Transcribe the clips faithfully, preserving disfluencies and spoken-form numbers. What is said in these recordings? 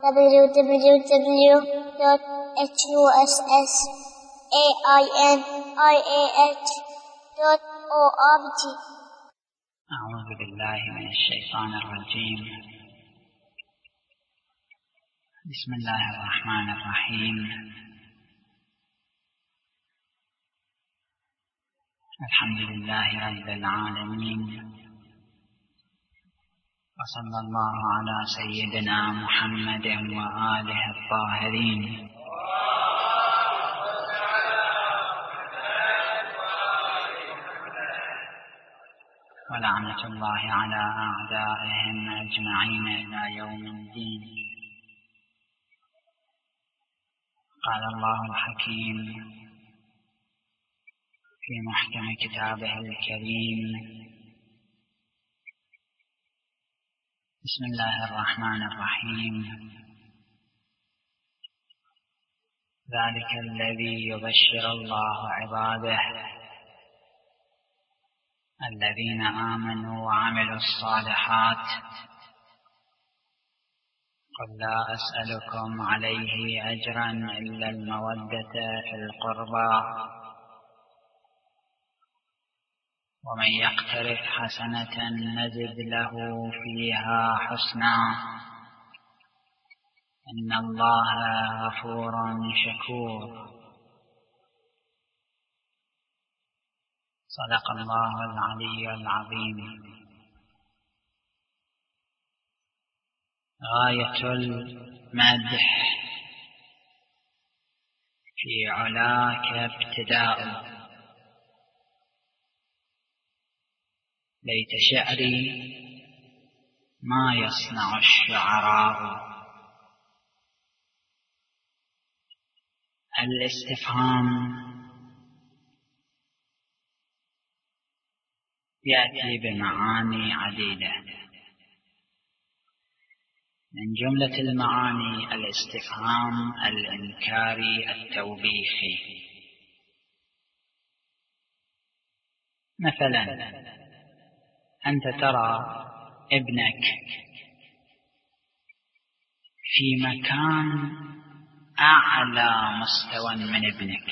w w w dot huss ainih dot org. أعوذ بالله من الشيطان الرجيم. بسم الله الرحمن الرحيم. الحمد لله رب العالمين، وصلى الله على سيدنا محمد وآله الطاهرين، ولعنة الله على أعدائهم أجمعين إلى يوم الدين. قال الله الحكيم في محكم كتابه الكريم: بسم الله الرحمن الرحيم. ذلك الذي يبشر الله عباده الذين آمنوا وعملوا الصالحات قل لا أسألكم عليه أجرا إلا المودة في القربى ومن يقترف حسنة نزد له فيها حسنا إن الله غفور شكور. صدق الله العلي العظيم. غاية المدح في علاك ابتداء، ليت شعري ما يصنع الشعراء. الاستفهام يأتي بمعاني عديدة. من جملة المعاني الاستفهام الإنكاري التوبيخي. مثلا أنت ترى ابنك في مكان أعلى مستوى من ابنك،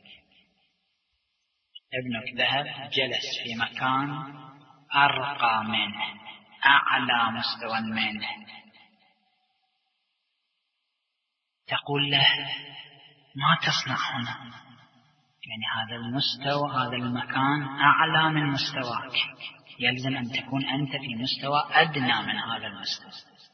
ابنك ذهب جلس في مكان أرقى منه، أعلى مستوى منه، تقول له ما تصنع هنا، يعني هذا المستوى هذا المكان أعلى من مستواك، يلزم أن تكون أنت في مستوى أدنى من هذا المستوى.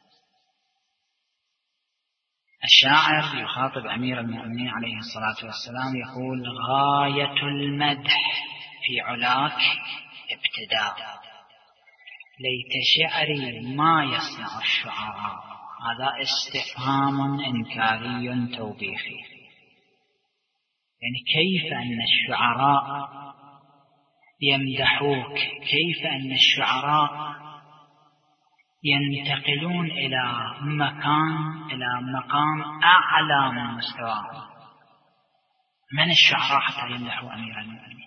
الشاعر يخاطب أمير المؤمنين عليه الصلاة والسلام يقول: غاية المدح في علاك ابتداء، ليت شعري ما يصنع الشعراء. هذا استفهام إنكاري توبيخي، يعني كيف أن الشعراء يمدحوك، كيف أن الشعراء ينتقلون إلى مكان إلى مقام أعلى من مستواهم. من الشعراء حتى يمدحوا أمير المؤمنين؟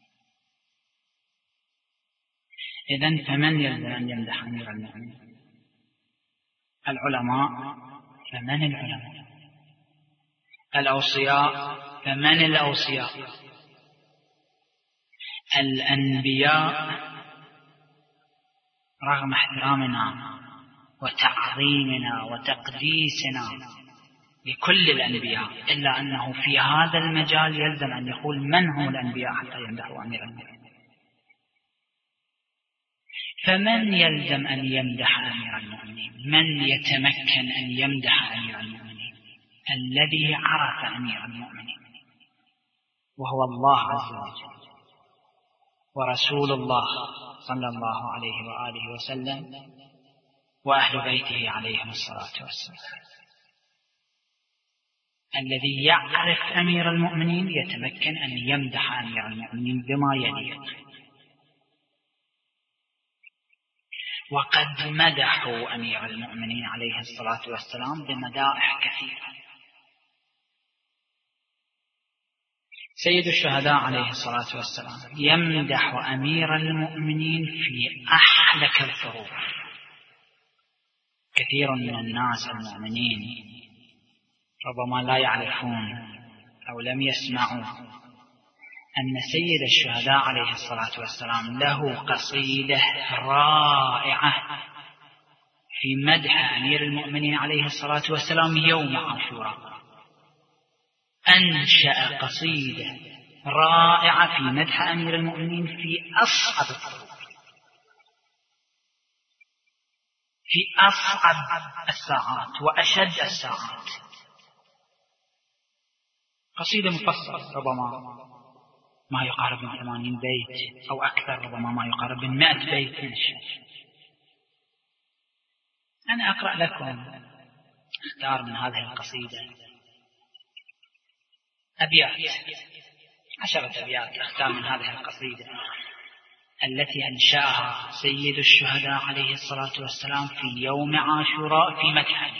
إذن فمن يلزم أن يمدح أمير المؤمنين؟ العلماء. فمن العلماء؟ الأوصياء. فمن الأوصياء؟ الأنبياء. رغم احترامنا وتعظيمنا وتقديسنا لكل الأنبياء، إلا أنه في هذا المجال يلزم أن يقول من هم الأنبياء حتى يمدحوا أمير المؤمنين. فمن يلزم أن يمدح أمير المؤمنين؟ من يتمكن أن يمدح أمير المؤمنين؟ الذي عرف أمير المؤمنين وهو الله عز وجل ورسول الله صلى الله عليه وآله وسلم وأهل بيته عليهم الصلاة والسلام. الذي يعرف أمير المؤمنين يتمكن أن يمدح أمير المؤمنين بما يليق. وقد مدحوا أمير المؤمنين عليه الصلاة والسلام بمدائح كثيرة. سيد الشهداء عليه الصلاة والسلام يمدح أمير المؤمنين في أحلك الظروف، كثير من الناس المؤمنين ربما لا يعرفون أو لم يسمعوا أن سيد الشهداء عليه الصلاة والسلام له قصيدة رائعة في مدح أمير المؤمنين عليه الصلاة والسلام يوم عاشوراء. أنشأ قصيدة رائعة في مدح أمير المؤمنين في أصعب الظروف، في أصعب الساعات وأشد الساعات. قصيدة مفصلة ربما ما يقارب من ثمانين بيت أو أكثر، ربما ما يقارب من مئة بيت من الشعر. أنا أقرأ لكم اختار من هذه القصيدة أبيات، عشرة أبيات اختار من هذه القصيدة التي أنشأها سيد الشهداء عليه الصلاة والسلام في يوم عاشوراء في مدح،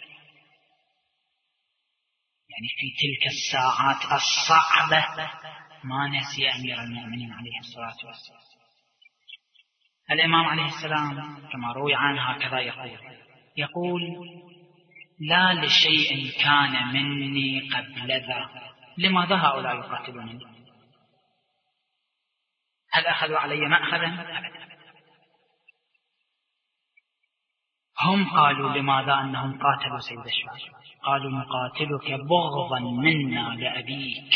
يعني في تلك الساعات الصعبة ما نسي أمير المؤمنين عليه الصلاة والسلام. الإمام عليه السلام كما روي عنه هكذا يقول يقول لا لشيء كان مني قبل ذا لماذا هؤلاء يقاتلونني؟ هل أخذوا علي مأخذا؟ هم قالوا لماذا أنهم قاتلوا سيد الشهداء؟ قالوا نقاتلك بغضا منا لأبيك.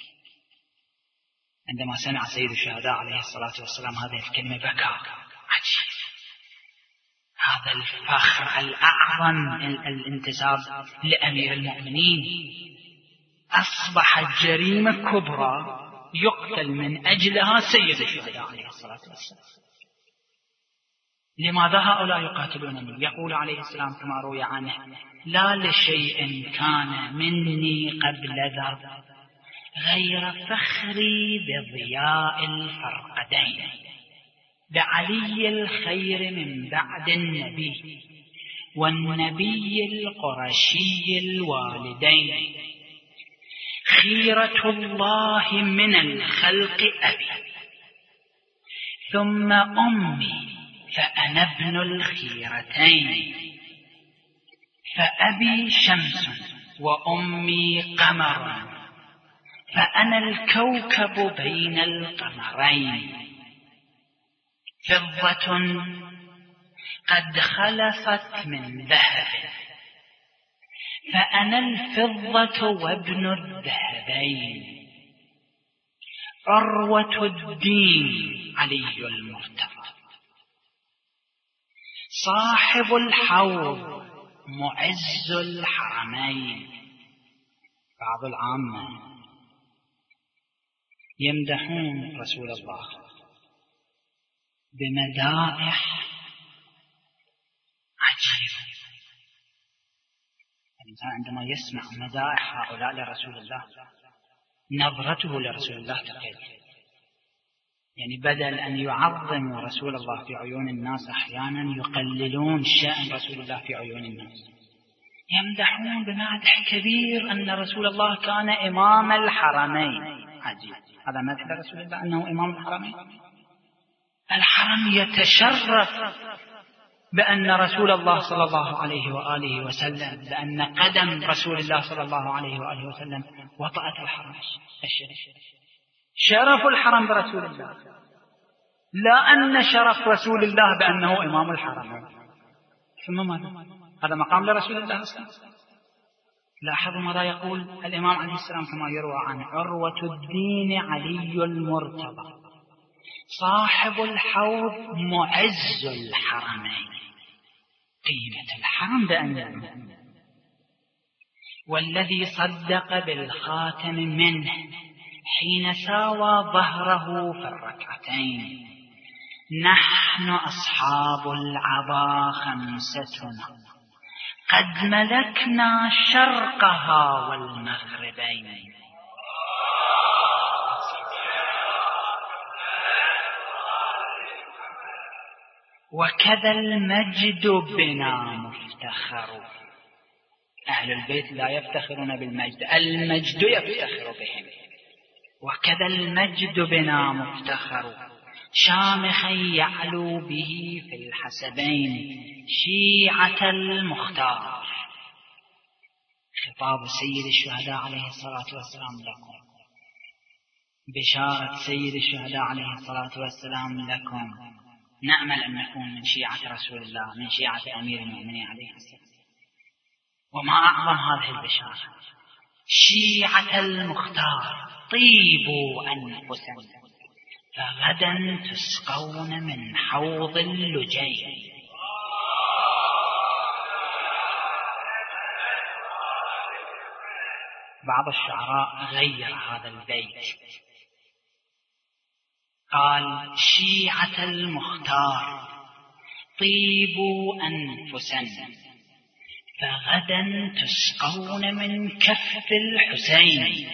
عندما سمع سيد الشهداء عليه الصلاة والسلام هذه الكلمة بكى. عجيب، هذا الفخر الأعظم، الانتساب لأمير المؤمنين، أصبحت جريمة كبرى يقتل من أجلها سيد الشهداء عليه الصلاة والسلام. لماذا هؤلاء يقاتلونني؟ يقول عليه السلام كما روي عنه لا لشيء كان مني قبل ذا غير فخري بضياء الفرقدين بعلي الخير من بعد النبي والنبي القرشي الوالدين خيرة الله من الخلق أبي ثم أمي فأنا ابن الخيرتين فأبي شمس وأمي قمر فأنا الكوكب بين القمرين فضة قد خلفت من ذهب فأنا الفضة وابن الذهبين عروة الدين علي المرتضى صاحب الحوض معز الحرمين. بعض العامة يمدحون رسول الله بمدائح عجيبة. الإنسان عندما يسمع مدائح هؤلاء لرسول الله نظرته لرسول الله تقل، يعني بدل أن يعظموا رسول الله في عيون الناس أحيانا يقللون شأن رسول الله في عيون الناس. يمدحون بمدح كبير أن رسول الله كان إمام الحرمين. عجيب، هذا مثل رسول الله أنه إمام الحرمين. الحرم يتشرف بأن رسول الله صلى الله عليه وآله وسلم بأن قدم رسول الله صلى الله عليه وآله وسلم وطأت الحرم الشريف. شرف الحرم برسول الله، لا أن شرف رسول الله بأنه إمام الحرم. ثم ماذا؟ هذا مقام لرسول الله أصلا. لاحظوا ماذا يقول الإمام عليه السلام كما يروى عن عروة الدين علي المرتضى صاحب الحوض معز الحرمين. قيمة الحرم بأن والذي صدق بالخاتم منه حين ساوى ظهره في الركعتين نحن أصحاب العبا خمستنا قد ملكنا شرقها والمغربين. وكذا المجد بنا مفتخر. أهل البيت لا يفتخرون بالمجد، المجد يفتخر بهم. وكذا المجد بنا مفتخر شامخا يعلو به في الحسبين شيعة المختار. خطاب سيد الشهداء عليه الصلاة والسلام لكم، بشارة سيد الشهداء عليه الصلاة والسلام لكم. نأمل أن نكون من شيعة رسول الله، من شيعة أمير المؤمنين عليه السلام. وما أعظم هذه البشارة، شيعة المختار طيبوا أنفسا فغدا تسقون من حوض اللجين. بعض الشعراء غير هذا البيت، قال شيعة المختار طيبوا أنفسا فغدا تسقون من كف الحسين.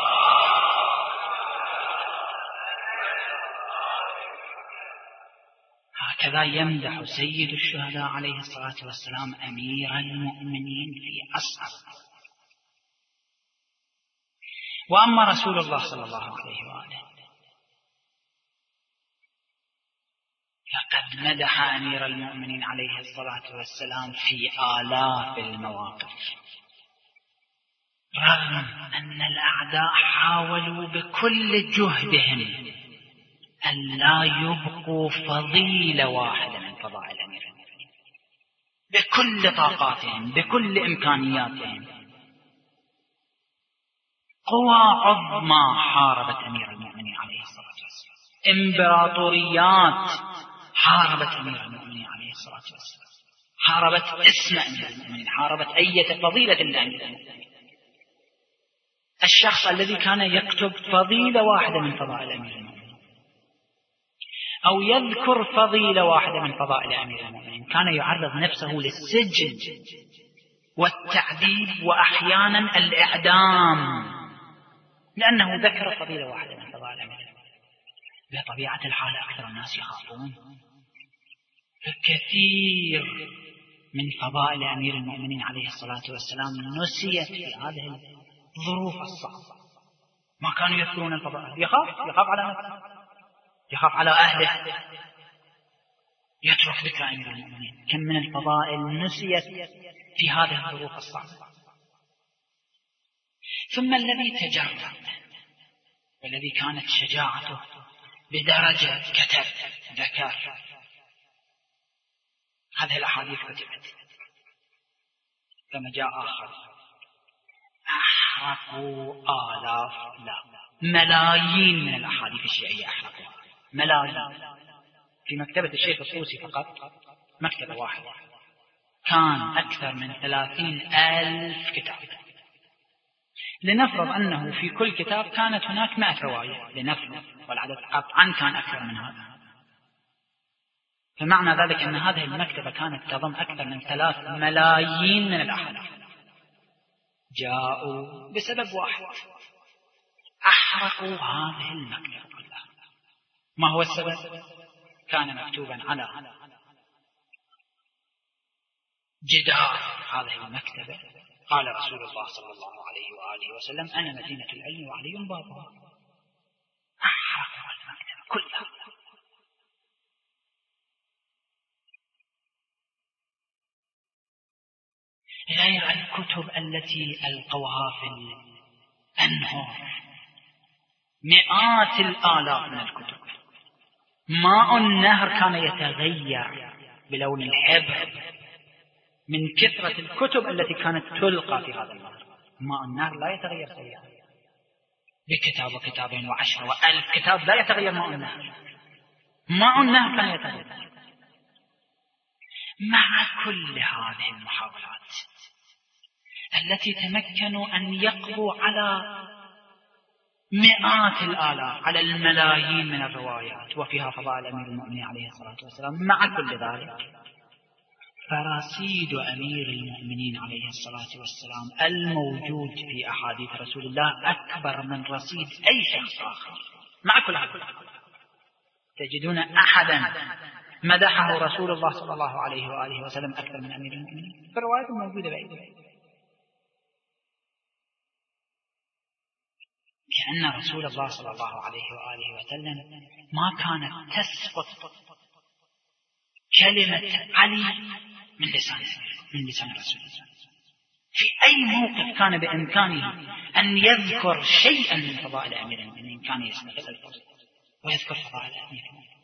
هكذا يمدح سيد الشهداء عليه الصلاة والسلام أمير المؤمنين في أصله. وأما رسول الله صلى الله عليه وآله فقد مدح أمير المؤمنين عليه الصلاة والسلام في آلاف المواقف، رغم أن الأعداء حاولوا بكل جهدهم أن لا يبقوا فضيلة واحدة من فضائل أمير المؤمنين، بكل طاقاتهم بكل إمكانياتهم. قوى عظمى حاربت أمير المؤمنين عليه الصلاة والسلام، إمبراطوريات حاربت أمير المؤمنين عليه الصلاة والسلام، حاربت اسم أمير المؤمنين، حاربت أية فضيلة لأمير المؤمنين. الشخص الذي كان يكتب فضيلة واحدة من فضائل أمير المؤمنين أو يذكر فضيلة واحدة من فضائل أمير المؤمنين كان يعرض نفسه للسجن والتعذيب وأحيانا الإعدام، لأنه ذكر فضيلة واحدة من فضائل أمير المؤمنين. بطبيعة الحال أكثر الناس يخافون، فكثير من فضائل أمير المؤمنين عليه الصلاة والسلام نسيت في هذه الظروف الصعبة. ما كانوا يذكرون الفضائل، يخاف يخاف على نفسه، يخاف على أهله، يترك ذكر أمير المؤمنين. كم من الفضائل نسيت في هذه الظروف الصعبة. ثم الذي تجرد والذي كانت شجاعته بدرجة كتب ذكر، هذه الأحاديث كتبت كما جاء آخر أحرقوا آلاف لا ملايين من الأحاديث الشيعية، أحرقوا ملايين. في مكتبة الشيخ الطوسي فقط مكتبة واحدة كان أكثر من ثلاثين ألف كتاب. لنفرض أنه في كل كتاب كانت هناك مئة رواية، لنفرض، والعدد قطعا كان أكثر من هذا، فمعنى ذلك أن هذه المكتبة كانت تضم أكثر من ثلاث ملايين من الأحاديث. جاءوا بسبب واحد، أحرقوا هذه المكتبة كلها. ما هو السبب؟ كان مكتوبا على جدار هذه المكتبة قال رسول الله صلى الله عليه وآله وسلم أنا مدينة العلم وعلي بابها. أحرقوا المكتبة كلها. غير الكتب التي ألقوها في الأنهار، مئات الآلاف من الكتب. ماء النهر كان يتغير بلون الحبر من كثرة الكتب التي كانت تلقى في هذا النهر. ماء النهر لا يتغير سريعا، بكتاب وكتابين وعشر وألف كتاب لا يتغير ماء النهر. ماء النهر كان يتغير. مع كل هذه المحاولات التي تمكنوا أن يقضوا على مئات الآلاف، على الملايين من الروايات وفيها فضائل أمير المؤمنين عليه الصلاة والسلام، مع كل ذلك فرصيد أمير المؤمنين عليه الصلاة والسلام الموجود في أحاديث رسول الله أكبر من رصيد أي شخص آخر. مع كل هذا تجدون أحدا مدحه رسول الله صلى الله عليه وآله وسلم أكثر من أمير المؤمنين في الروايات الموجودة بأيدينا. لأن رسول الله صلى الله عليه وآله وسلم ما كانت تسقط كلمة علي من لسان من لسان رسول الله. في أي موقف كان بإمكانه أن يذكر شيئا من فضائل أمير المؤمنين كان يستغل الفرصة ويذكر فضائل أمير المؤمنين.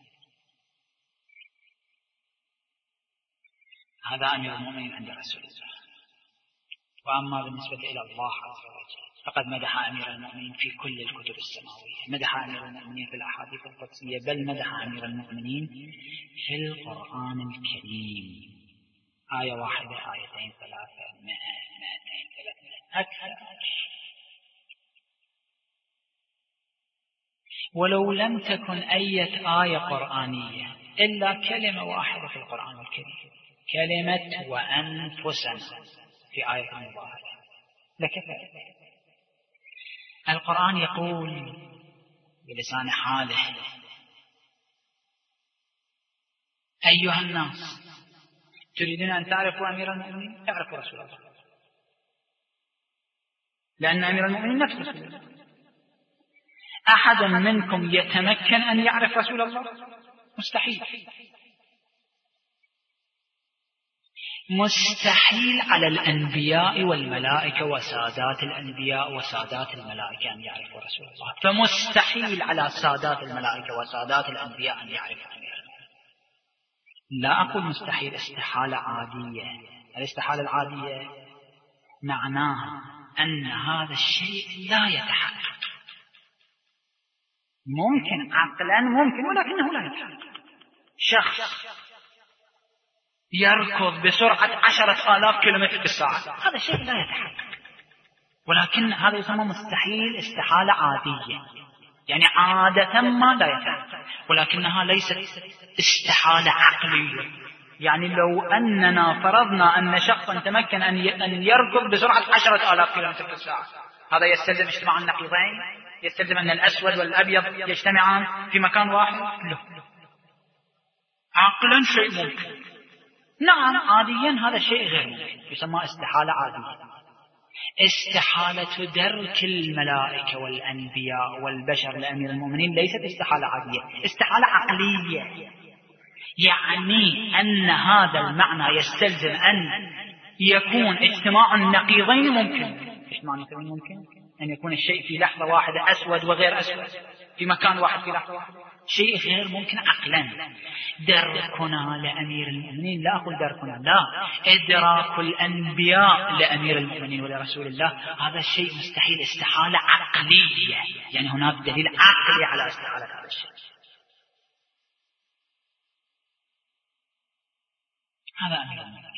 هذا أمير المؤمنين عند رسول الله. وأما بالنسبة إلى الله عز وجل فقد مدح أمير المؤمنين في كل الكتب السماوية، مدح أمير المؤمنين في الأحاديث القدسية، بل مدح أمير المؤمنين في القرآن الكريم، آية واحدة، آيتين، ثلاثة، مئة، مئتين، ثلاثمائة، أكثر. ولو لم تكن أية آية قرآنية إلا كلمة واحدة في القرآن الكريم، كلمة وأنفسنا في آية المظاهرة لكفى. القرآن يقول بلسان حاله: أيها الناس تريدون أن تعرفوا أمير المؤمنين؟ تعرفوا رسول الله، لأن أمير المؤمنين نفس رسول الله. أحد منكم يتمكن أن يعرف رسول الله؟ مستحيل. مستحيل على الأنبياء والملائكة وسادات الأنبياء وسادات الملائكة أن يعرفوا رسول الله، فمستحيل على سادات الملائكة وسادات الأنبياء أن يعرفوا أمير المؤمنين. لا أقول مستحيل استحالة عادية. الاستحالة العادية معناها أن هذا الشيء لا يتحقق. ممكن عقلا ممكن، ولكنه لا يتحقق. شخص يركض بسرعة عشرة آلاف كيلومتر في الساعة، هذا شيء لا يتحقق، ولكن هذا يسمى مستحيل استحالة عادية، يعني عادة ما لا يتحقق، ولكنها ليست استحالة عقلية. يعني لو أننا فرضنا أن شخصا تمكن أن يركض بسرعة عشرة آلاف كيلومتر في الساعة، هذا يستلزم اجتماع النقيضين؟ يستلزم أن الأسود والأبيض يجتمعان في مكان واحد؟ لا، عقلا شيء ممكن. نعم عاديا هذا شيء غير ممكن، يسمى استحالة عادية. استحالة درك الملائكة والأنبياء والبشر لأمير المؤمنين ليست استحالة عادية، استحالة عقلية. يعني أن هذا المعنى يستلزم أن يكون اجتماع النقيضين ممكن. اجتماع النقيضين ممكن أن يكون الشيء في لحظة واحدة أسود وغير أسود في مكان واحد في لحظة واحدة، شيء غير ممكن عقلا. دركنا لأمير المؤمنين، لا أقول دركنا، لا، إدراك الأنبياء لأمير المؤمنين ولرسول الله، هذا الشيء مستحيل، استحالة عقلية. يعني هناك دليل عقلي على استحالة هذا الشيء. هذا أمير المؤمنين.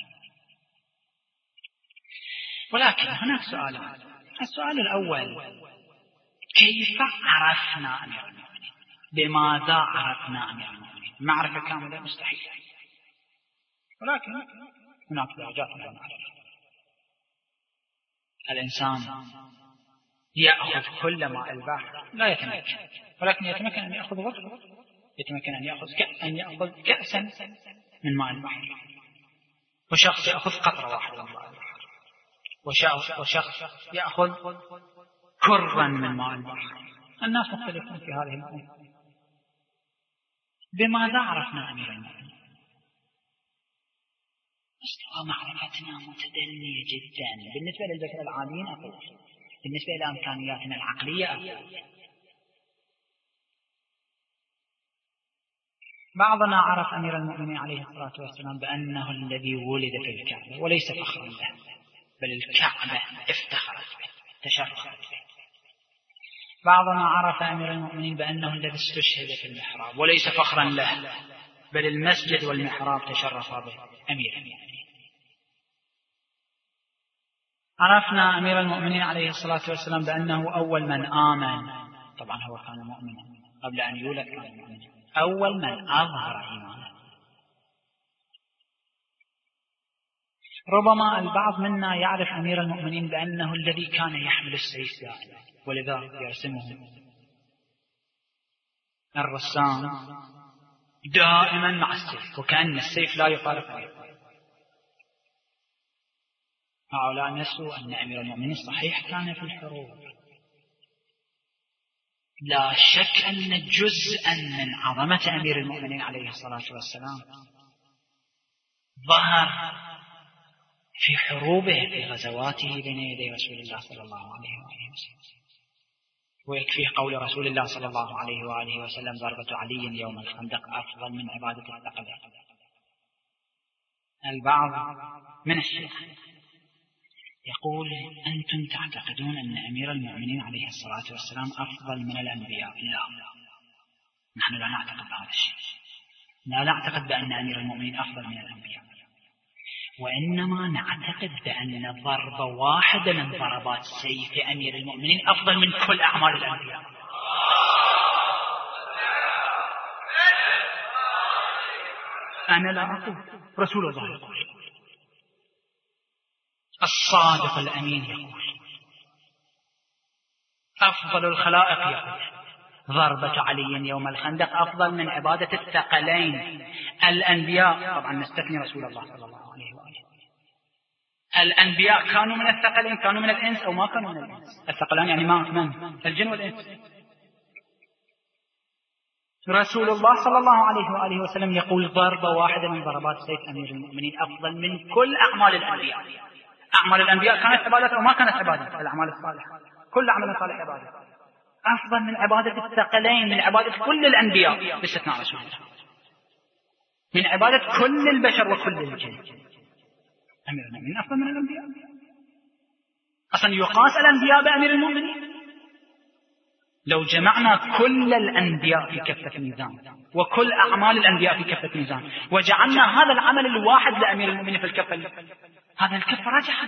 ولكن هناك سؤالان. السؤال الأول: كيف عرفنا أمير المؤمنين؟ بماذا عرفنا أمير المؤمنين؟ معرفة كاملة مستحيل، ولكن هناك درجات من المعرفة. الإنسان يأخذ كل ماء البحر لا يتمكن، ولكن يتمكن أن يأخذ غرفة، يتمكن أن يأخذ كأس أن يأخذ كأسا من ماء البحر، وشخص يأخذ قطرة واحدة من ماء البحر، وشخص يأخذ كرا من ماء البحر. الناس مختلفون في هذه الأمور. بماذا عرفنا أمير المؤمنين؟ مستوى معرفتنا متدنية جدا بالنسبة للبشر العاديين، أقول بالنسبة إلى إمكانياتنا العقلية أقول. بعضنا عرف أمير المؤمنين عليه الصلاة والسلام بأنه الذي ولد في الكعبة، وليس فخرا له، بل الكعبة افتخرت به، تشرفت به. بعضنا عرف أمير المؤمنين بأنه الذي استشهد في المحراب، وليس فخرا له، بل المسجد والمحراب تشرف به أمير المؤمنين. عرفنا أمير المؤمنين عليه الصلاة والسلام بأنه أول من آمن، طبعا هو كان مؤمنا قبل أن يولد، كان مؤمنا، أول من أظهر إيمانه. ربما البعض منا يعرف أمير المؤمنين بأنه الذي كان يحمل السيف دائما، ولذا يرسمه الرسام دائما مع السيف، وكأن السيف لا يفارق أمير. هؤلاء نسوا أن أمير المؤمنين صحيح كان في الحروب، لا شك أن جزءا من عظمة أمير المؤمنين عليه الصلاة والسلام ظهر في حروبه، في غزواته بين يدي رسول الله صلى الله عليه وآله وسلم. ويكفي قول رسول الله صلى الله عليه وآله وسلم: ضربة علي يوم الخندق أفضل من عبادة الثقلين. البعض من الشيخ يقول: أنتم تعتقدون أن أمير المؤمنين عليه الصلاة والسلام أفضل من الأنبياء. لا، نحن لا نعتقد بهذا الشيء. لا نعتقد بأن أمير المؤمنين أفضل من الأنبياء، وإنما نعتقد بأن ضربة واحدة من ضربات سيف أمير المؤمنين أفضل من كل أعمال الأنبياء. أنا لا أقول، رسول الله يقول، الصادق الأمين يقول، أفضل الخلائق يقول: ضربة علي يوم الخندق أفضل من عبادة الثقلين. الأنبياء، طبعا نستثني رسول الله صلى الله عليه وآله، الأنبياء كانوا من الثقلين، كانوا من الإنس أو ما كانوا من الإنس. الثقلان يعني ما من الجن والإنس. رسول الله صلى الله عليه وآله وسلم يقول: ضربة واحدة من ضربات سيف أمير المؤمنين أفضل من كل أعمال الأنبياء. أعمال الأنبياء كانت عبادة أو ما كانت عبادة؟ الأعمال الصالحة، كل عمل صالح عبادة. أفضل من عبادة الثقلين، من عبادة كل الأنبياء باستثناء رسول الله، من عبادة كل البشر وكل الجن. أمير المؤمنين أفضل من الأنبياء. أصلا يقاس الأنبياء بأمير المؤمنين؟ لو جمعنا كل الأنبياء في كفة ميزان وكل أعمال الأنبياء في كفة ميزان وجعلنا هذا العمل الواحد لأمير المؤمنين في الكفة، هذا الكفة رجحت.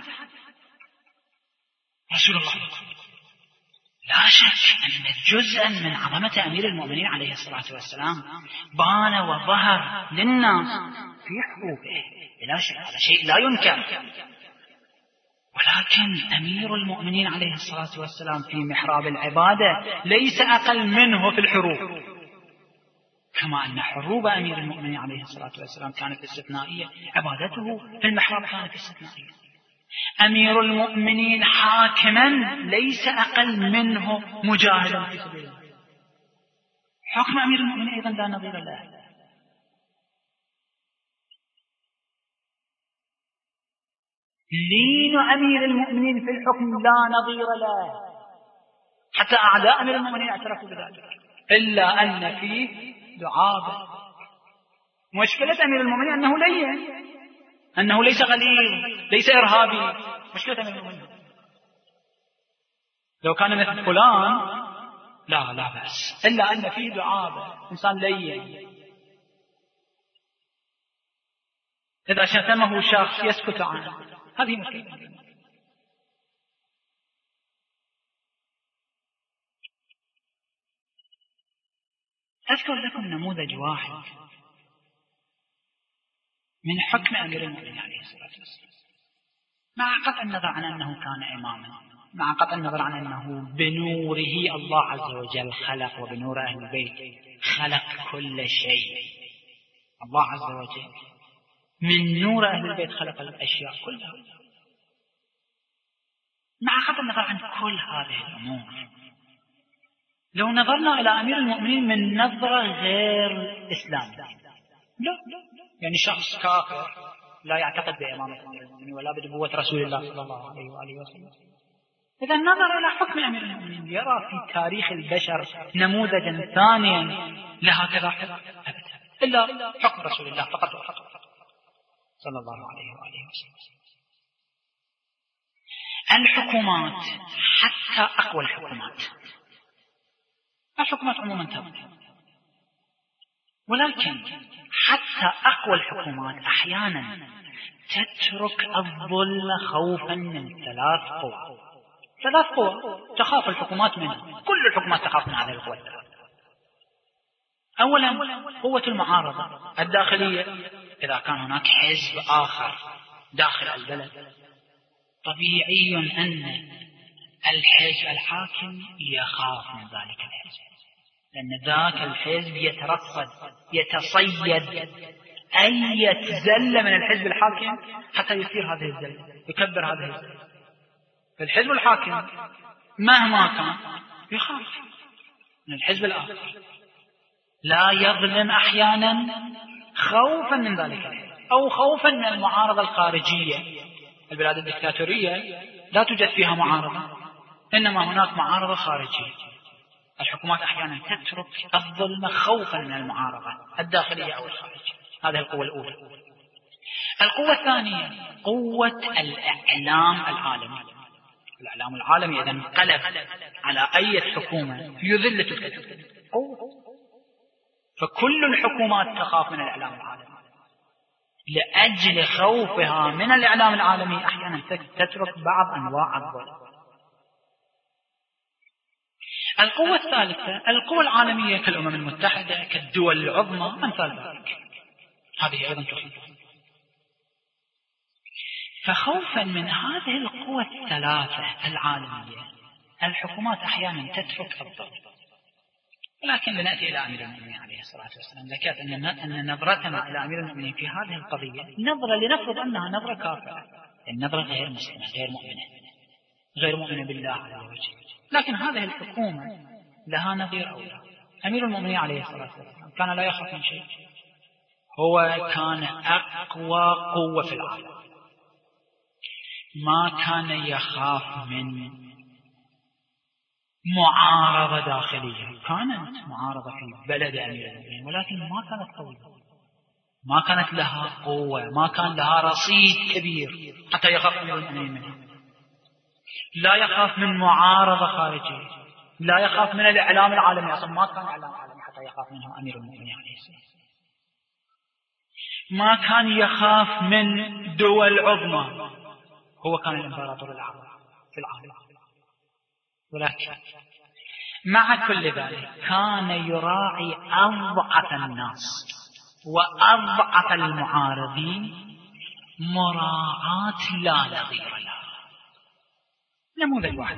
رسول الله لا شك أن جزءا من عظمة أمير المؤمنين عليه الصلاة والسلام بان وظهر للناس في حروبه، لا شك، هذا شيء لا ينكر. ولكن أمير المؤمنين عليه الصلاة والسلام في محراب العبادة ليس أقل منه في الحروب، كما أن حروب أمير المؤمنين عليه الصلاة والسلام كانت استثنائية، عبادته في المحراب كانت استثنائية. أمير المؤمنين حاكما ليس أقل منه مجاهدا في سبيل الله. حكم أمير المؤمنين أيضا لا نظير له. لين أمير المؤمنين في الحكم لا نظير له، حتى أعداء أمير المؤمنين اعترفوا بذلك، إلا أن فيه دعابة. مشكلة أمير المؤمنين أنه لين، أنه ليس غليظ، ليس إرهابي. مشكلة أمير المؤمنين لو كان مثل فلان لا لا بأس، إلا أن فيه دعابة، إنسان لين. إذا شتمه شخص يسكت عنه، هذه مشكلة. أذكر لكم نموذج واحد من حكم أمير المؤمنين عليه الصلاة والسلام، مع قطع النظر عن أنه كان إماما، مع قطع النظر عن أنه بنوره الله عز وجل خلق، وبنور أهل البيت خلق كل شيء. الله عز وجل من نور أهل البيت خلق الأشياء كلها. مع قطع النظر عن كل هذه الأمور، لو نظرنا إلى أمير المؤمنين من نظرة غير إسلامية، لا يعني شخص كافر لا يعتقد بإمامة أمير المؤمنين ولا بنبوة رسول الله صلى الله عليه وآله وسلم، إذا نظر إلى حكم أمير المؤمنين يرى في تاريخ البشر نموذجا ثانيا لهكذا حكم أبدا، إلا حكم رسول الله فقط وفقط صلى الله عليه وآله وسلم. الحكومات حتى أقوى الحكومات، الحكومات عموما تبقى، ولكن حتى أقوى الحكومات أحيانا تترك الظل خوفا من ثلاث قوى. ثلاث قوى تخاف الحكومات منها، كل الحكومات تخاف من هذه القوى الثلاث. أولا قوة المعارضة الداخلية، إذا كان هناك حزب آخر داخل البلد طبيعي أن الحزب الحاكم يخاف من ذلك الحزب، لأن ذاك الحزب يترصد يتصيد أي زلة من الحزب الحاكم حتى يثير هذه الزلة، يكبر هذه الزلة. فالحزب الحاكم مهما كان يخاف، من الحزب الآخر لا يظلم أحيانا خوفا من ذلك أو خوفا من المعارضة الخارجية. البلاد الدكتاتورية لا توجد فيها معارضة، إنما هناك معارضة خارجية. الحكومات أحيانا تترك الظلم خوفا من المعارضة الداخلية أو الخارجية. هذه القوة الأولى. القوة الثانية قوة الإعلام العالمي. الإعلام العالمي إذا انقلب على أي حكومة يذل تلك القوة، فكل الحكومات تخاف من الإعلام العالمي. لأجل خوفها من الإعلام العالمي أحيانا تترك بعض أنواع الظلم. القوة الثالثة القوة العالمية كالأمم المتحدة كالدول العظمى أمثال ذلك، هذه أيضا تخيف. فخوفا من هذه القوى الثلاثة العالمية الحكومات أحيانا تترك الظلم. ولكن لنأتي إلى أمير المؤمنين عليه الصلاة والسلام. ذكرت أن نظرتنا إلى أمير المؤمنين في هذه القضية نظرة لنفرض أنها نظرة كافرة، النظرة غير مسلمة غير مؤمنة غير مؤمنة بالله عليه وجهه. لكن هذه الحكومة لها نظير أولى. أمير المؤمنين عليه الصلاة والسلام كان لا يخاف من شيء، هو كان أقوى قوة في العالم، ما كان يخاف من معارضة داخلية. كانت معارضة في بلد أمير المؤمنين ولكن ما كانت قوية، ما كانت لها قوة، ما كان لها رصيد كبير حتى يخاف أمير المؤمنين منها. لا يخاف من معارضة خارجية، لا يخاف من الإعلام العالمي، أصلا ما كان إعلام عالمي حتى يخاف منه أمير المؤمنين عليه السلام. ما كان يخاف من دول عظمى، هو كان الإمبراطور الأعظم في العالم. ولكن مع كل ذلك كان يراعي أضعف الناس وأضعف المعارضين مراعاة لا نظير له. نموذج واحد،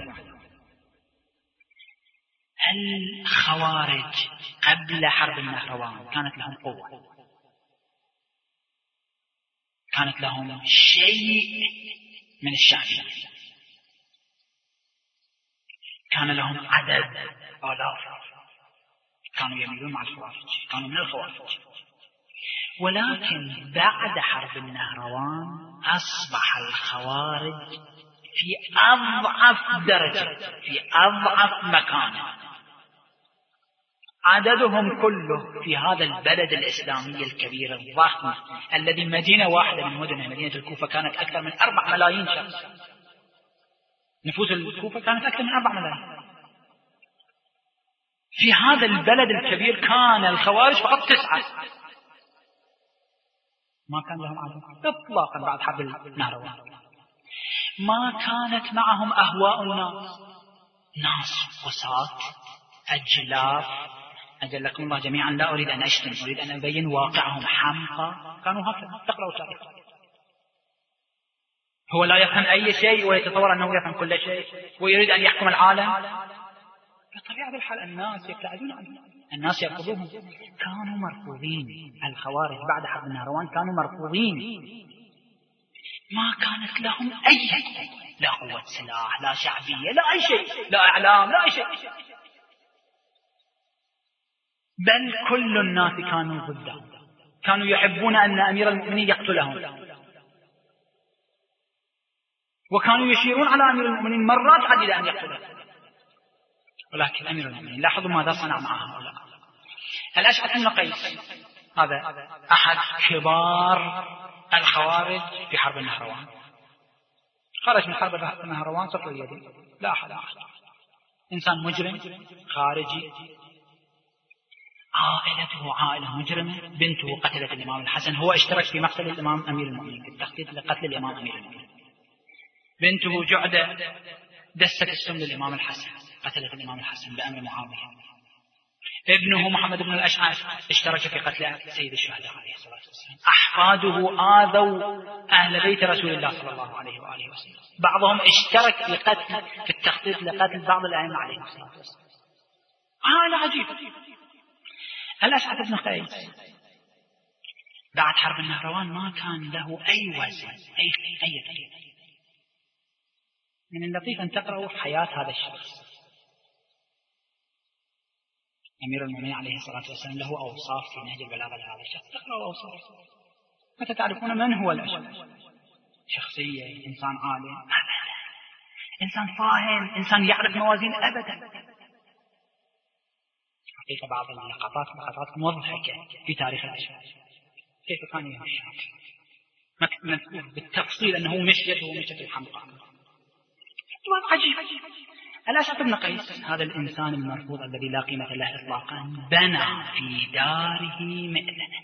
الخوارج قبل حرب النهروان كانت لهم قوة، كانت لهم شيء من الشعبية، كان لهم عدد آلاف، كانوا يميلون مع الخوارج، كانوا من الخوارج. ولكن بعد حرب النهروان أصبح الخوارج في أضعف درجة، في أضعف مكان، عددهم كله في هذا البلد الإسلامي الكبير الضخم الذي مدينة واحدة من مدنه مدينة الكوفة كانت أكثر من أربع ملايين شخص. نفوس الكوفة كانت أكثر من أربع ملايين. في هذا البلد الكبير كان الخوارج فقط تسعة، ما كان لهم عدد إطلاقا بعد حرب النهروان. ما كانت معهم أهواء الناس، ناس وساط أجلاف، أجلكم الله جميعا، لا أريد أن أشتم، أريد أن أبين واقعهم، حمقى، كانوا هكذا. تقرأوا تاريخ، هو لا يفهم أي شيء ويتصور أنه يفهم كل شيء ويريد أن يحكم العالم. بطبيعة الحال الناس يبتعدون عنه، الناس يرفضوهم. كانوا مرفوضين، الخوارج بعد حرب النهروان كانوا مرفوضين، ما كانت لهم أي شيء، لا قوة سلاح، لا شعبية، لا أي شيء، لا إعلام، لا أي شيء، بل كل الناس كانوا ضدهم، كانوا يحبون أن أمير المؤمنين يقتلهم، وكانوا يشيرون على أمير المؤمنين مرات عديدة أن يقتلهم. ولكن أمير المؤمنين لاحظوا ماذا صنع مع هؤلاء. الأشعث بن قيس هذا أحد كبار الخوارج في حرب النهروان، خرج من حرب النهروان صفر اليدين، لا أحد أحد، إنسان مجرم خارجي، عائلته عائلة مجرمة، بنته قتلت الإمام الحسن، هو اشترك في مقتل الإمام أمير المؤمنين، في التخطيط لقتل الإمام أمير المؤمنين. بنته جعدة دست السم للإمام الحسن، قتلت الإمام الحسن بأمر معاوية. ابنه محمد بن الأشعث اشترك في قتل سيد الشهداء عليه الصلاة والسلام. أحفاده آذوا أهل بيت رسول الله صلى الله عليه وآله وسلم، بعضهم اشترك في قتل في التخطيط لقتل بعض الأئمة عليه الصلاة والسلام. عائلة عجيبة. الأشعث بن قيس بعد حرب النهروان ما كان له أي وزن، أي أي قيمة. من اللطيف أن تقرأوا حياة هذا الشخص. أمير المؤمنين عليه الصلاة والسلام له أوصاف في نهج البلاغة لهذا الشخص. تقرأوا أوصاف متى تعرفون من هو الأشعري؟ شخصية، إنسان عالم، إنسان فاهم، إنسان يعرف موازين أبدا. حقيقة بعض اللقطات لقطات مضحكة في تاريخ الأشعري، كيف كان يمشي مكتوب بالتفصيل أنه مشيته ومشية الحمقى. عجيب. الأشعث بن قيس هذا الإنسان المرفوض الذي لا قيمة له إطلاقا بنى في داره مئذنة.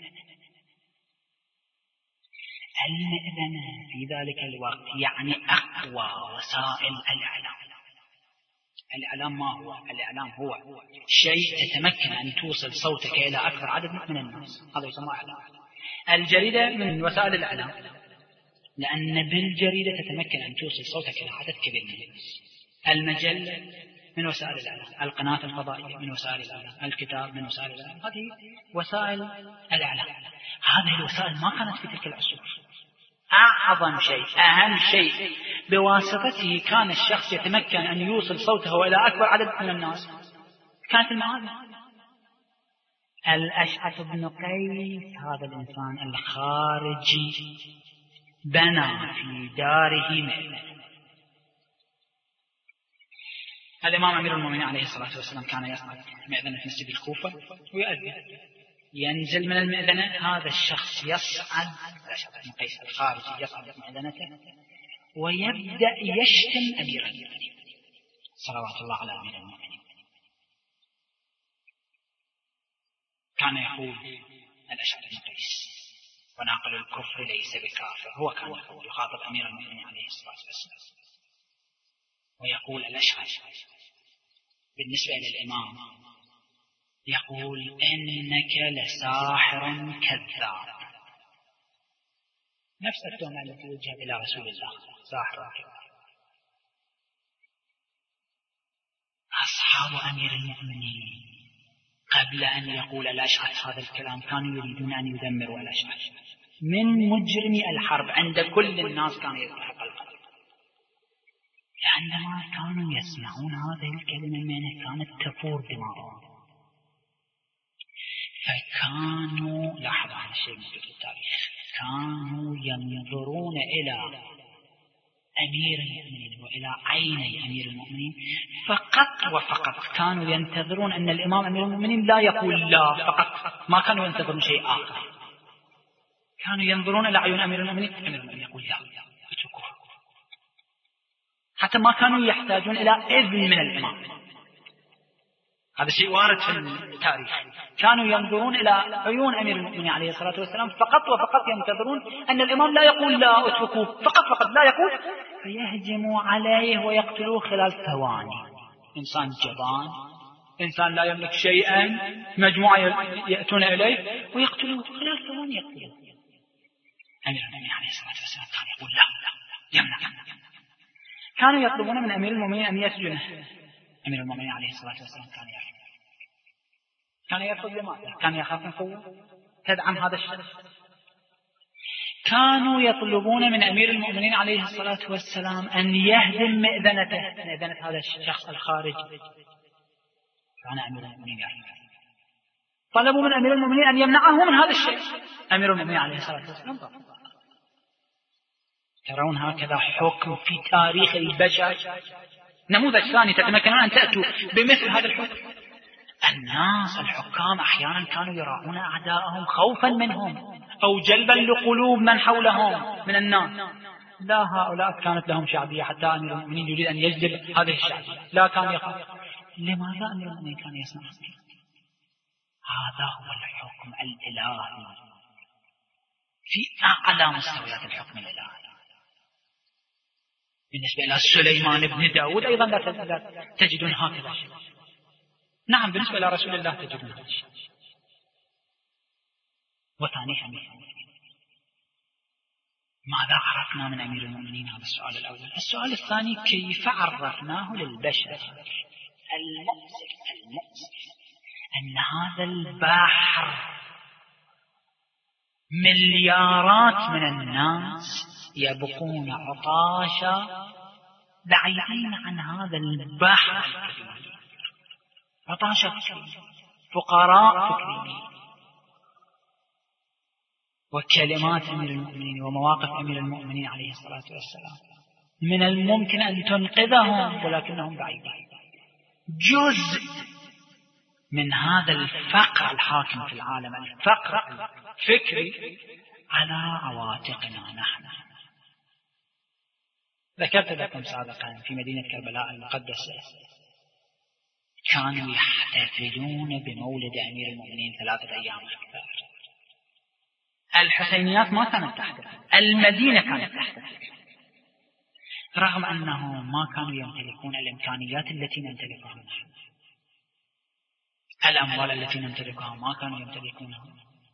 المئذنة في ذلك الوقت يعني أقوى وسائل الإعلام. الإعلام ما هو؟ الإعلام هو شيء تتمكن أن توصل صوتك إلى أكبر عدد من الناس، هذا يسمى إعلام. الجريدة من وسائل الإعلام، لأن بالجريدة تتمكن أن توصل صوتك إلى عدد كبير من الناس. المجلة من وسائل الإعلام، القناة الفضائية من وسائل الإعلام، الكتاب من وسائل الإعلام، هذه وسائل الإعلام. هذه الوسائل ما كانت في تلك العصور. أعظم شيء، أهم شيء بواسطته كان الشخص يتمكن أن يوصل صوته إلى أكبر عدد من الناس كانت المعادن. الأشعث بن قيس هذا الإنسان الخارجي بنى في داره مئذنة. الإمام أمير المؤمنين عليه الصلاة والسلام كان يصعد مئذنة في مسجد الكوفة ويؤذن، ينزل من المئذنة هذا الشخص يصعد، الأشعث بن قيس الخارجي يصعد مئذنته ويبدأ يشتم أمير المؤمنين صلوات الله على أمير المؤمنين. كان يقول الأشعث بن قيس وناقل الكفر ليس بكافر، هو كان يقول يخاطب أمير المؤمنين عليه الصلاة والسلام، ويقول الأشعث بالنسبة للإمام يقول إنك لساحر كذاب، نفس التهمة التي وجهت إلى رسول الله، ساحر كذاب. أصحاب أمير المؤمنين قبل أن يقول الأشعث هذا الكلام كانوا يريدون أن يدمروا الأشعث من مجرمي الحرب، عند كل الناس كان يستحق القتل. عندما كانوا يسمعون هذه الكلمة منه كانت تفور دماغهم، فكانوا لاحظوا هذا الشيء موجود في التاريخ، كانوا ينظرون إلى أمير المؤمنين وإلى عيني أمير المؤمنين فقط وفقط، كانوا ينتظرون أن الإمام أمير المؤمنين لا يقول لا فقط، ما كانوا ينتظرون شيء آخر، كانوا ينظرون إلى عيون أمير المؤمنين، أمير المؤمنين يقول لا، حتى ما كانوا يحتاجون إلى إذن من الإمام. هذا شيء وارد في التاريخ، كانوا ينظرون إلى عيون أمير المؤمنين عليه الصلاة والسلام فقط وفقط، ينتظرون أن الإمام لا يقول لا اتركوه، فقط فقط لا يقول، فيهجموا عليه ويقتلوه خلال ثواني. إنسان جبان، إنسان لا يملك شيئا، مجموعة يأتون إليه ويقتلوه خلال ثواني يقتلوه. أمير المؤمنين عليه الصلاة والسلام كان يقول لا لا يمنع. كانوا يطلبون من أمير المؤمنين أن يسجنه، أمير المؤمنين عليه الصلاة والسلام كان يرفض. كان يرفض لماذا؟ كان يخاف من قوة تدعم هذا الشخص. كانوا يطلبون من أمير المؤمنين عليه الصلاة والسلام أن يهدم مئذنته، مئذنة هذا الشخص الخارج. كان أمير المؤمنين يرفض. طلبوا من أمير المؤمنين أن يمنعه من هذا الشيء، أمير المؤمنين عليه الصلاة والسلام رفض. ترون هكذا حكم في تاريخ البشر. نموذج ثاني تتمكنون أن تأتوا بمثل هذا الحكم. الناس الحكام أحيانا كانوا يراعون أعداءهم خوفا منهم أو جلبا لقلوب من حولهم من الناس. لا، هؤلاء كانت لهم شعبية، حتى أمير المؤمنين يريد أن يجلب هذه الشعبية، لا كان يخاف. لماذا أمير المؤمنين كان يصنع هذا؟ هذا هو الحكم الإلهي في أعلى مستويات الحكم الإلهي. بالنسبة إلى سليمان بن داود أيضا لا تجدون هكذا شيء. نعم، بالنسبة إلى رسول الله تجدون هذا الشيء. وثانيا ماذا عرفنا من أمير المؤمنين؟ هذا السؤال الأول. السؤال الثاني كيف عرفناه للبشر؟ المؤسف المؤسف أن هذا البحر مليارات من الناس يبقون عطاشا بعيدين عن هذا البحر، عطاشا فقراء فكريين. وكلمات أمير المؤمنين ومواقف أمير المؤمنين عليه الصلاة والسلام من الممكن أن تنقذهم، ولكنهم بعيدين. جزء من هذا الفقر الحاكم في العالم، الفقر الفكري، على عواتقنا نحن. ذكرت لكم سابقا في مدينة كربلاء المقدسة كانوا يحتفلون بمولد أمير المؤمنين ثلاثة أيام أكثر. الحسينيات ما كانت تحتفل، المدينة كانت تحتفل، رغم أنهم ما كانوا يمتلكون الإمكانيات التي نمتلكها نحن، الأموال التي نمتلكها ما كانوا يمتلكونها،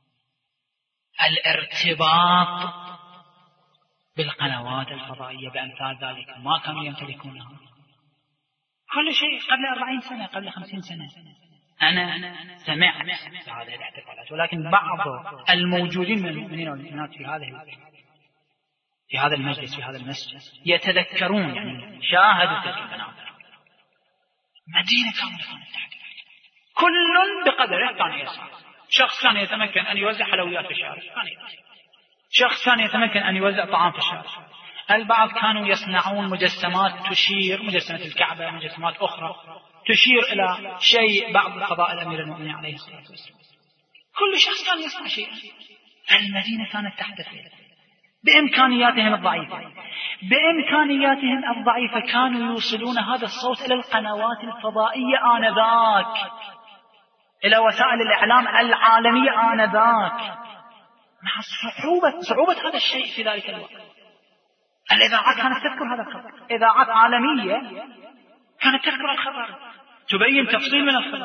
الارتباط بالقنوات الفضائية بأمثال ذلك ما كانوا يمتلكونها. كل شيء قبل أربعين سنة، قبل خمسين سنة أنا سمعت هذه الاحتفالات، ولكن بعض الموجودين من المؤمنين والمؤمنات في هذه في هذا المجلس في هذا المسجد يتذكرون، يعني شاهدوا تلك المناظر. مدينة كاملة تحتفل، كل بقدره كان يسعى. شخص كان يتمكن أن يوزع حلويات في الشارع، كان يوزع. شخص كان يتمكن أن يوزع طعام في الشارع. البعض كانوا يصنعون مجسمات تشير، مجسمة الكعبة، مجسمات أخرى تشير إلى شيء، بعض فضائل أمير المؤمنين عليه الصلاة والسلام. كل شخص كان يصنع شيئا. المدينة كانت تحتفل بإمكانياتهم الضعيفة، بإمكانياتهم الضعيفة كانوا يوصلون هذا الصوت إلى القنوات الفضائية آنذاك، إلى وسائل الإعلام العالمية آنذاك، مع صعوبة صعوبة هذا الشيء في ذلك الوقت. الإذاعات كانت تذكر هذا الخبر، إذاعات عالمية كانت تذكر الخبر، تبين تفصيل من الخبر.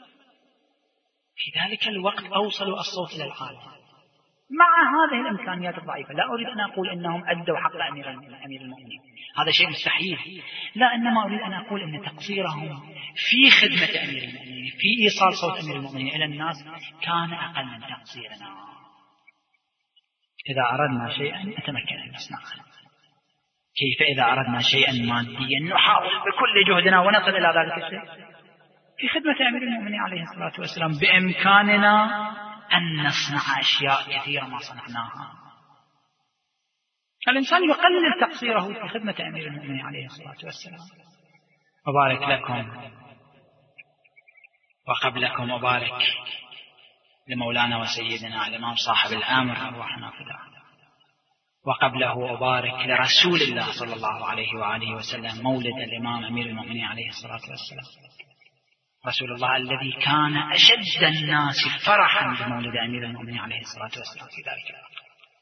في ذلك الوقت أوصلوا الصوت إلى العالم مع هذه الإمكانيات الضعيفة. لا أريد أن أقول إنهم أدوا حق أمير أمير المؤمنين، هذا شيء مستحيل، لا، إنما أريد أن أقول إن تقصيرهم في خدمة أمير المؤمنين، في إيصال صوت أمير المؤمنين إلى الناس، كان أقل من تقصيرنا. إذا أردنا شيئا نتمكن أن نصنعه. كيف إذا أردنا شيئا ماديا نحاول بكل جهدنا ونصل إلى ذلك الشيء؟ في خدمة أمير المؤمنين عليه الصلاة والسلام بإمكاننا أن نصنع أشياء كثيرة ما صنعناها. الإنسان يقلل تقصيره في خدمة أمير المؤمنين عليه الصلاة والسلام. أبارك لكم وقبلكم أبارك لمولانا وسيدنا الإمام صاحب الأمر أرواحنا فداه، وقبله أبارك لرسول الله صلى الله عليه وآله وسلم مولد الإمام أمير المؤمنين عليه الصلاة والسلام، رسول الله الذي كان أشد الناس فرحا بمولد أمير المؤمنين عليه الصلاة والسلام في ذلك الوقت.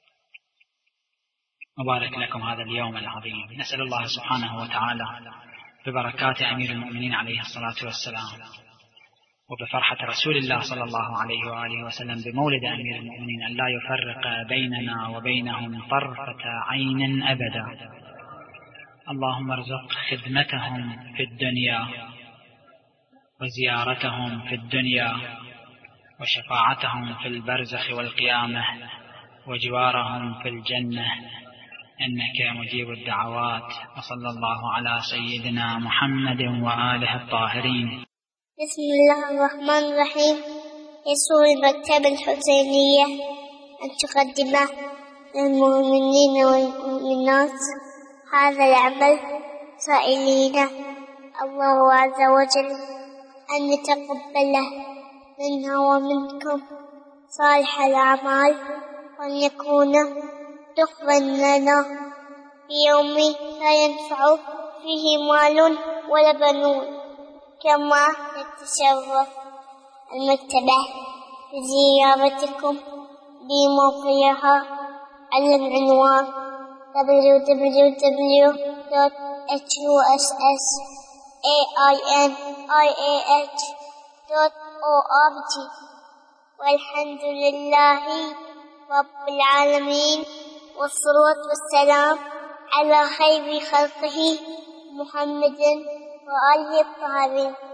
مبارك لكم هذا اليوم العظيم. نسأل الله سبحانه وتعالى ببركات أمير المؤمنين عليه الصلاة والسلام وبفرحة رسول الله صلى الله عليه وآله وسلم بمولد أمير المؤمنين أن لا يفرق بيننا وبينهم طرفة عين أبدا. اللهم ارزق خدمتهم في الدنيا وزيارتهم في الدنيا وشفاعتهم في البرزخ والقيامة وجوارهم في الجنة، إنك مجيب الدعوات. وصلى الله على سيدنا محمد وآله الطاهرين. بسم الله الرحمن الرحيم. يسر المكتبة الحسينية أن تقدم للمؤمنين والمؤمنات هذا العمل سائلين الله عز وجل أن يتقبله منا ومنكم صالح الأعمال، وأن يكون تقبل لنا في يوم لا ينفع فيه مال ولا بنون. كما نتشرف المكتبة بزيارتكم بموقعها على العنوان دبليو دبليو دبليو دوت إتش يو إس إس إيه آي إم آي إيه إتش دوت أو آر جي. والحمد لله رب العالمين، والصلاة والسلام على خير خلقه محمد وآله الطاهرين.